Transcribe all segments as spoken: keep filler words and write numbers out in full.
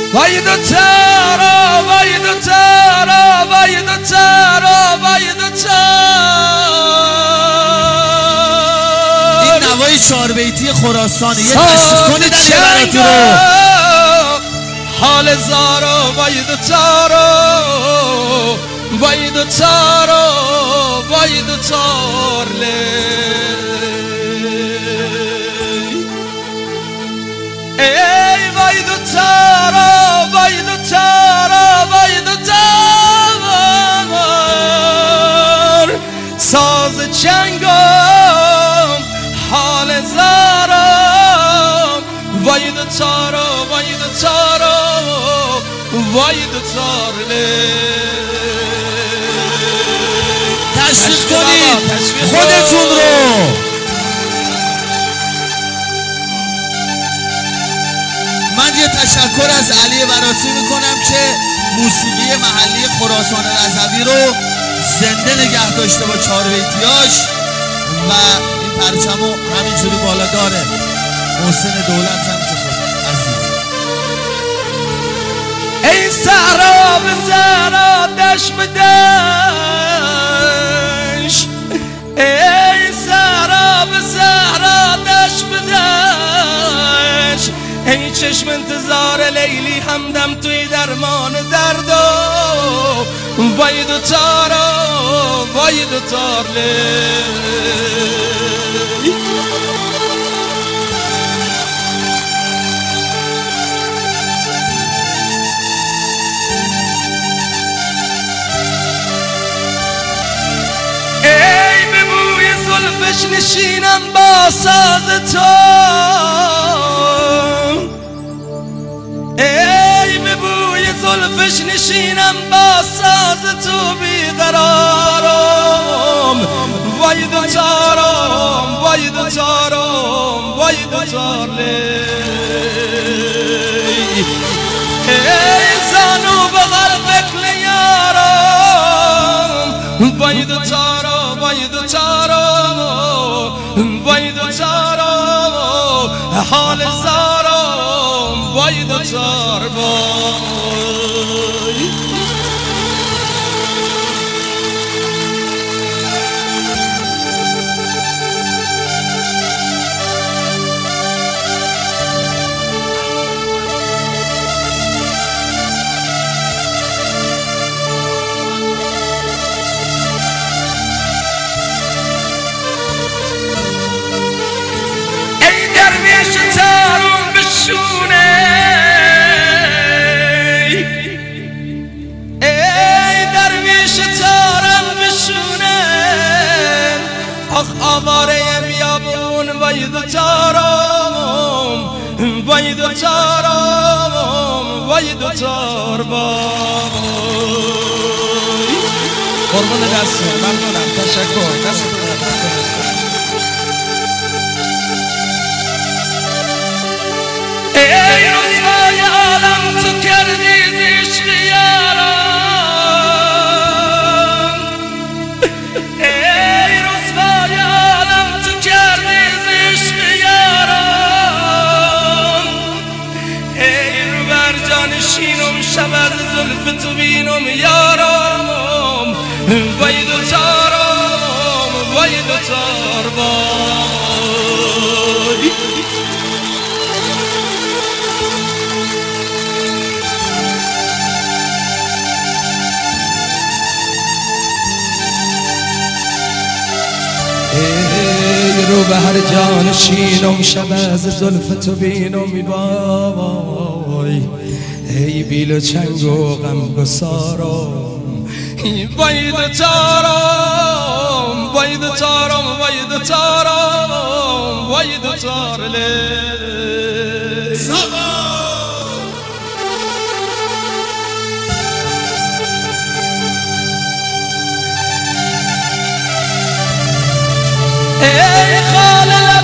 وای دو تارا وای دو تارا وای دو تارا وای دو تارا. این نوای چهار بیتی خراسانه، یه تشریف کنید علی براتی رو. حال زارا وای دو تارا وای دو تارا وای دو تار لی ای وای دو تارا وای دو تارا وای دو تار. ساز چنگم حال زارم وای دو تارا وای دو تارا وای دو تار لی. تشریف کنید خودتون رو. من یه تشکر از علی براتی میکنم که موسیقی محلی خراسان رضوی رو زنده نگه داشته با چهار بیتیاش و این پرچمو همینجوری بالا داره. محسن دولت هم که خود عزیز. ای صحرا به صحرا دشت به دشت ای صحرا به صحرا دشت به دشت. ای چشم انتظار لیلی همدم توی درمان دردو وای دو تارا وای دو تار لی. ای به بوی زلفش نشینم با ساز تو ای به بوی زلفش نشینم با ساز تو بیقرارم وای دو تارم وای دو تارم وای دو تار لی. ای زانو به غرب یارم وای دو تارا وای دو تارا وای دو تارا. حال زارم وای دو تار وای. تارم بشونه ای درویش تارم بشونه. آخ آواره بیابون وای دو تارم وای دو تارم وای دو تار وای. قربان دست ممنونم تشکر دست ای رسوای عالم تو کردی عشق یارم ای رسوای عالم تو کردی عشق یارم. ای رو بر جانشینم شب از زلف تو بینم یارم وای دو تارم وای دو تار وای. ای رو به هر جانشینم شب از زلف تو بینم وای. ای بیل و چنگ و غم گسارم وای دو تارم وای دو تارم وای دو تارم وای دو تار لی. ای خال لب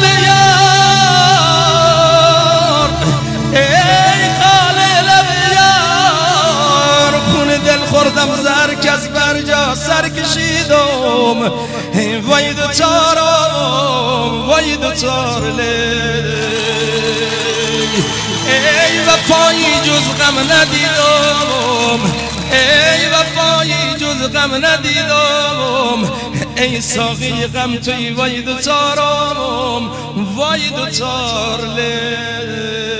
یار ای خال لب یار خون دل خوردم زر کس بر جا سر کشیدم وای دو تارم وای دو تار لی. ای وفایی جز غم ندیدم، ای وفایی جز غم ندیدم، ای ساقی غم توی وای دوتارم، وای دوتار لی